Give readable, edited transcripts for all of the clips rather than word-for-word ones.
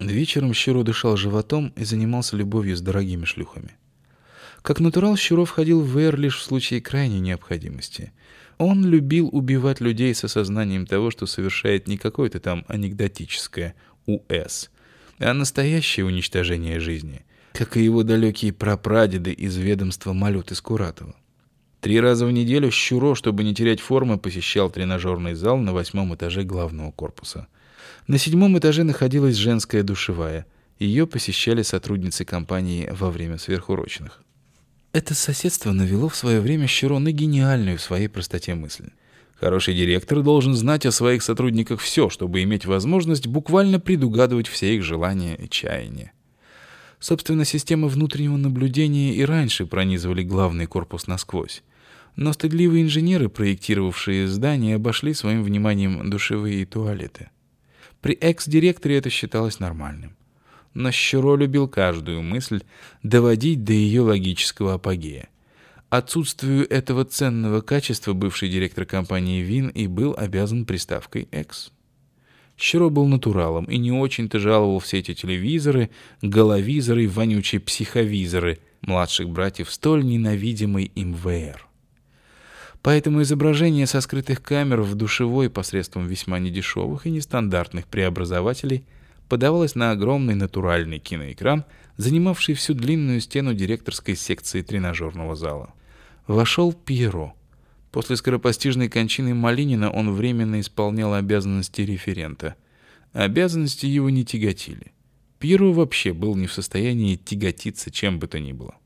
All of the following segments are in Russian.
Вечером Щуро дышал животом и занимался любовью с дорогими шлюхами. Как натурал, Щуро входил в VR лишь в случае крайней необходимости. Он любил убивать людей с осознанием того, что совершает не какое-то там анекдотическое УС, а настоящее уничтожение жизни, как и его далекие прапрадеды из ведомства Малюты Скуратова. 3 раза в неделю Щуро, чтобы не терять формы, посещал тренажерный зал на 8-м этаже главного корпуса. На 7-м этаже находилась женская душевая. Ее посещали сотрудницы компании во время сверхурочных. Это соседство навело в свое время Щуро на гениальную в своей простоте мысль. Хороший директор должен знать о своих сотрудниках все, чтобы иметь возможность буквально предугадывать все их желания и чаяния. Собственно, системы внутреннего наблюдения и раньше пронизывали главный корпус насквозь. Но стыдливые инженеры, проектировавшие здание, обошли своим вниманием душевые и туалеты. При экс-директоре это считалось нормальным. Но Щуро любил каждую мысль доводить до ее логического апогея. Отсутствию этого ценного качества бывший директор компании ВИН и был обязан приставкой «экс». Щуро был натуралом и не очень-то жаловал все эти телевизоры, головизоры и вонючие психовизоры младших братьев столь ненавидимой им ВР. Поэтому изображение со скрытых камер в душевой посредством весьма недешевых и нестандартных преобразователей подавалось на огромный натуральный киноэкран, занимавший всю длинную стену директорской секции тренажерного зала. Вошел Пьеро. После скоропостижной кончины Малинина он временно исполнял обязанности референта. Обязанности его не тяготили. Пьеро вообще был не в состоянии тяготиться чем бы то ни было.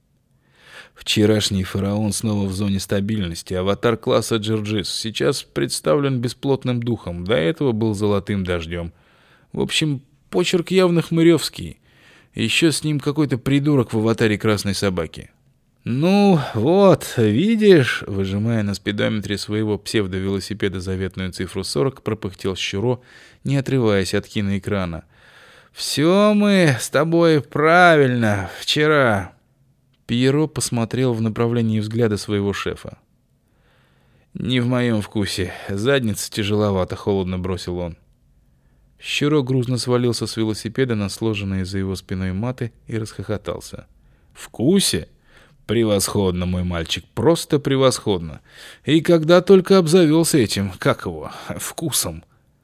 Вчерашний фараон снова в зоне стабильности, аватар класса Джерджис, сейчас представлен бесплотным духом, до этого был золотым дождем. В общем, почерк явно хмыревский. Еще с ним какой-то придурок в аватаре красной собаки. «Ну, вот, видишь», — выжимая на спидометре своего псевдовелосипеда заветную цифру 40, пропыхтел Щуро, не отрываясь от киноэкрана. «Все мы с тобой правильно вчера». Пьеро посмотрел в направлении взгляда своего шефа. «Не в моем вкусе. Задница тяжеловато», — холодно бросил он. Щуро грузно свалился с велосипеда на сложенные за его спиной маты и расхохотался. «Вкусе? Превосходно, мой мальчик, просто превосходно. И когда только обзавелся этим, как его, вкусом».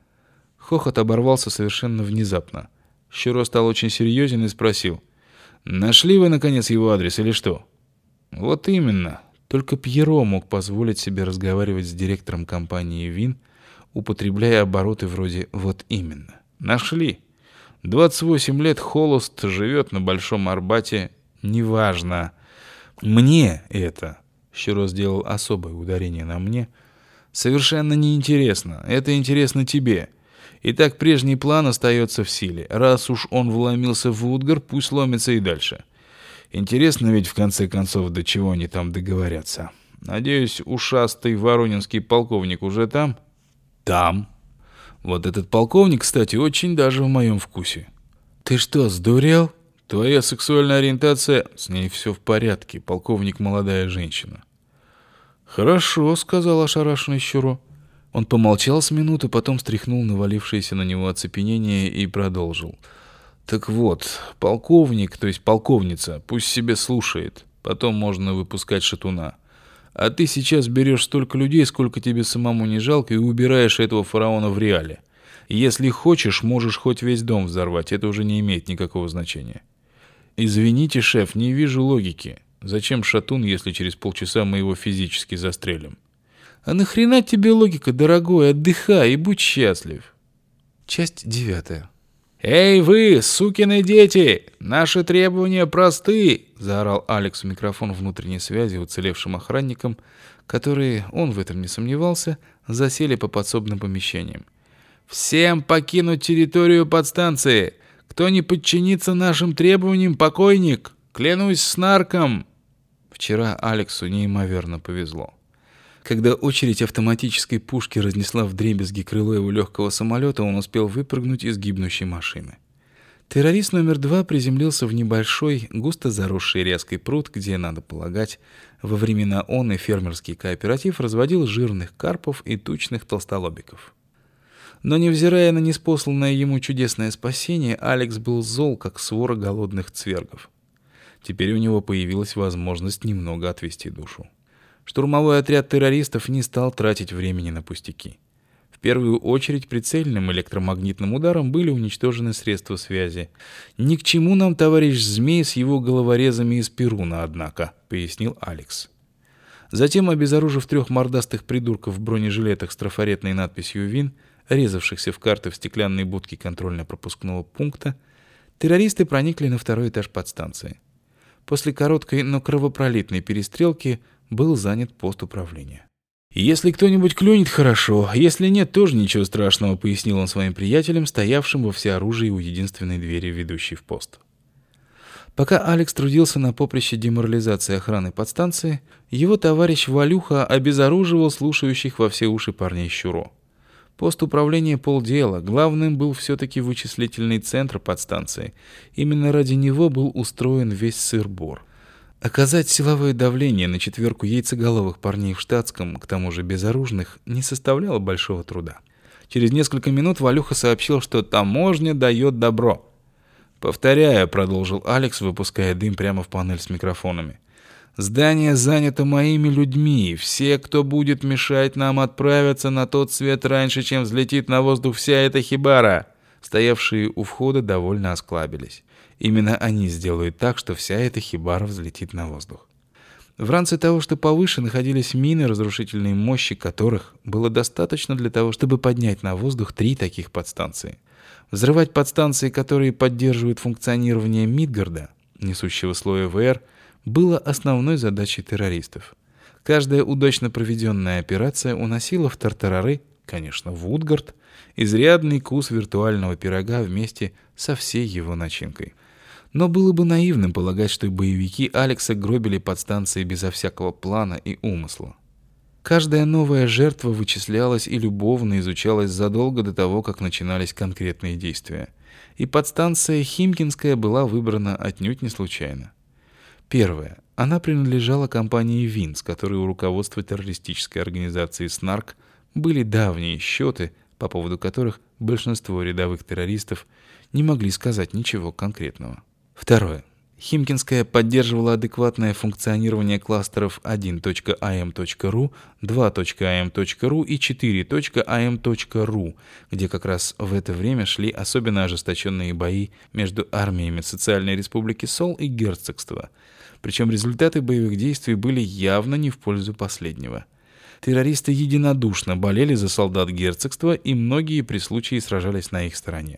Хохот оборвался совершенно внезапно. Щуро стал очень серьезен и спросил: «Нашли вы, наконец, его адрес или что?» «Вот именно. Только Пьеро мог позволить себе разговаривать с директором компании ВИН, употребляя обороты вроде «вот именно». Нашли. 28 лет холост, живет на Большом Арбате. Неважно. Мне это, Щуро сделал особое ударение на «мне», совершенно неинтересно. Это интересно тебе. Итак, прежний план остается в силе. Раз уж он вломился в Утгар, пусть ломится и дальше. Интересно ведь, в конце концов, до чего они там договорятся. Надеюсь, ушастый воронинский полковник уже там? Там. Вот этот полковник, кстати, очень даже в моем вкусе. Ты что, сдурел? Твоя сексуальная ориентация... С ней все в порядке. Полковник — молодая женщина. Хорошо, сказал ошарашенный Щуро. Он помолчал с минуты, потом стряхнул навалившееся на него оцепенение и продолжил. Так вот, полковник, то есть полковница, пусть себе слушает. Потом можно выпускать шатуна. А ты сейчас берешь столько людей, сколько тебе самому не жалко, и убираешь этого фараона в реале. Если хочешь, можешь хоть весь дом взорвать, это уже не имеет никакого значения. Извините, шеф, не вижу логики. Зачем шатун, если через полчаса мы его физически застрелим? А нахрена тебе логика, дорогой? Отдыхай и будь счастлив. Часть 9. «Эй вы, сукины дети! Наши требования просты!» — заорал Алекс в микрофон внутренней связи уцелевшим охранникам, которые, он в этом не сомневался, засели по подсобным помещениям. «Всем покинуть территорию подстанции! Кто не подчинится нашим требованиям, покойник! Клянусь снарком!» Вчера Алексу неимоверно повезло. Когда очередь автоматической пушки разнесла вдребезги крыло его легкого самолета, он успел выпрыгнуть из гибнущей машины. Террорист номер 2 приземлился в небольшой, густо заросший ряской пруд, где, надо полагать, во времена и фермерский кооператив разводил жирных карпов и тучных толстолобиков. Но, невзирая на неспосланное ему чудесное спасение, Алекс был зол, как свора голодных цвергов. Теперь у него появилась возможность немного отвести душу. Штурмовой отряд террористов не стал тратить времени на пустяки. В первую очередь прицельным электромагнитным ударом были уничтожены средства связи. «Ни к чему нам, товарищ Змей, с его головорезами из Перуна, однако», — пояснил Алекс. Затем, обезоружив 3 мордастых придурков в бронежилетах с трафаретной надписью «ВИН», резавшихся в карты в стеклянной будке контрольно-пропускного пункта, террористы проникли на 2-й этаж подстанции. После короткой, но кровопролитной перестрелки был занят пост управления. «Если кто-нибудь клюнет, хорошо, если нет, тоже ничего страшного», — пояснил он своим приятелям, стоявшим во всеоружии у единственной двери, ведущей в пост. Пока Алекс трудился на поприще деморализации охраны подстанции, его товарищ Валюха обезоруживал слушающих во все уши парней Щуро. Пост управления полдела, главным был все-таки вычислительный центр подстанции. Именно ради него был устроен весь сыр-бор. Оказать силовое давление на 4 яйцеголовых парней в штатском, к тому же безоружных, не составляло большого труда. Через несколько минут Валюха сообщил, что таможня дает добро. «Повторяю», — продолжил Алекс, выпуская дым прямо в панель с микрофонами. «Здание занято моими людьми. Все, кто будет мешать нам отправиться на тот свет раньше, чем взлетит на воздух вся эта хибара». Стоявшие у входа довольно осклабились. Именно они сделают так, что вся эта хибара взлетит на воздух. В ранце того, что повыше, находились мины, разрушительной мощи которых было достаточно для того, чтобы поднять на воздух 3 таких подстанции. Взрывать подстанции, которые поддерживают функционирование Мидгарда, несущего слоя ВР, было основной задачей террористов. Каждая удачно проведенная операция уносила в тартарары, конечно, в Утгард, изрядный кус виртуального пирога вместе со всей его начинкой. Но было бы наивным полагать, что боевики Алекса гробили подстанции безо всякого плана и умысла. Каждая новая жертва вычислялась и любовно изучалась задолго до того, как начинались конкретные действия. И подстанция Химкинская была выбрана отнюдь не случайно. Первое. Она принадлежала компании ВИН, с которой у руководства террористической организации СНАРК были давние счеты, по поводу которых большинство рядовых террористов не могли сказать ничего конкретного. Второе. Химкинская поддерживала адекватное функционирование кластеров 1.am.ru, 2.am.ru и 4.am.ru, где как раз в это время шли особенно ожесточенные бои между армиями Социальной Республики Сол и Герцогства. Причем результаты боевых действий были явно не в пользу последнего. Террористы единодушно болели за солдат Герцогства, и многие при случае сражались на их стороне.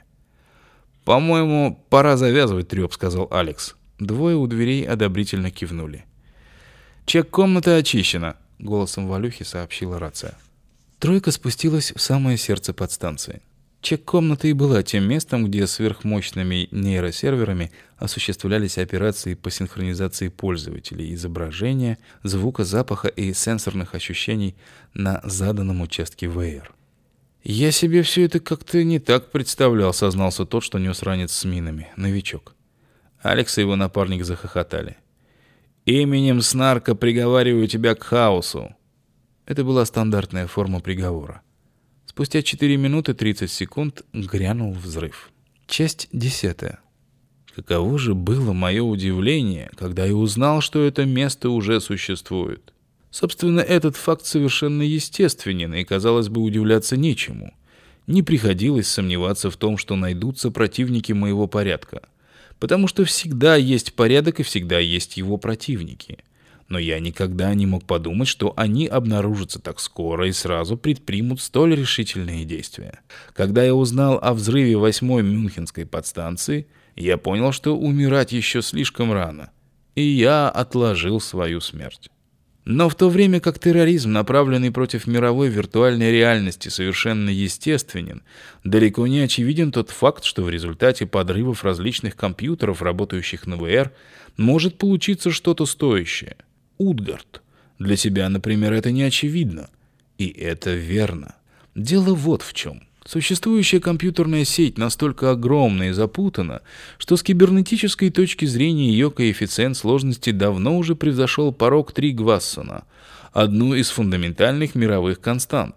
«По-моему, пора завязывать трёп», — сказал Алекс. 2 у дверей одобрительно кивнули. «Чек комнаты очищена», — голосом Валюхи сообщила рация. 3 спустилась в самое сердце подстанции. Чек комнаты и была тем местом, где сверхмощными нейросерверами осуществлялись операции по синхронизации пользователей, изображения, звука, запаха и сенсорных ощущений на заданном участке VR. «Я себе все это как-то не так представлял», — сознался тот, что нес ранец с минами, новичок. Алекс и его напарник захохотали. «Именем СНАРКа приговариваю тебя к хаосу». Это была стандартная форма приговора. Спустя 4 минуты 30 секунд грянул взрыв. Часть 10. Каково же было мое удивление, когда я узнал, что это место уже существует. Собственно, этот факт совершенно естественен, и, казалось бы, удивляться нечему. Не приходилось сомневаться в том, что найдутся противники моего порядка. Потому что всегда есть порядок и всегда есть его противники. Но я никогда не мог подумать, что они обнаружатся так скоро и сразу предпримут столь решительные действия. Когда я узнал о взрыве 8-й Мюнхенской подстанции, я понял, что умирать еще слишком рано. И я отложил свою смерть. Но в то время как терроризм, направленный против мировой виртуальной реальности, совершенно естественен, далеко не очевиден тот факт, что в результате подрывов различных компьютеров, работающих на VR, может получиться что-то стоящее. Утгард. Для себя, например, это не очевидно. И это верно. Дело вот в чем. Существующая компьютерная сеть настолько огромна и запутана, что с кибернетической точки зрения ее коэффициент сложности давно уже превзошел порог Тригвассона, одну из фундаментальных мировых констант.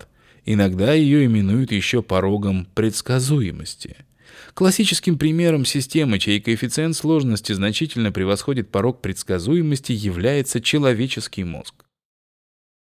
Иногда ее именуют еще порогом предсказуемости. Классическим примером системы, чей коэффициент сложности значительно превосходит порог предсказуемости, является человеческий мозг.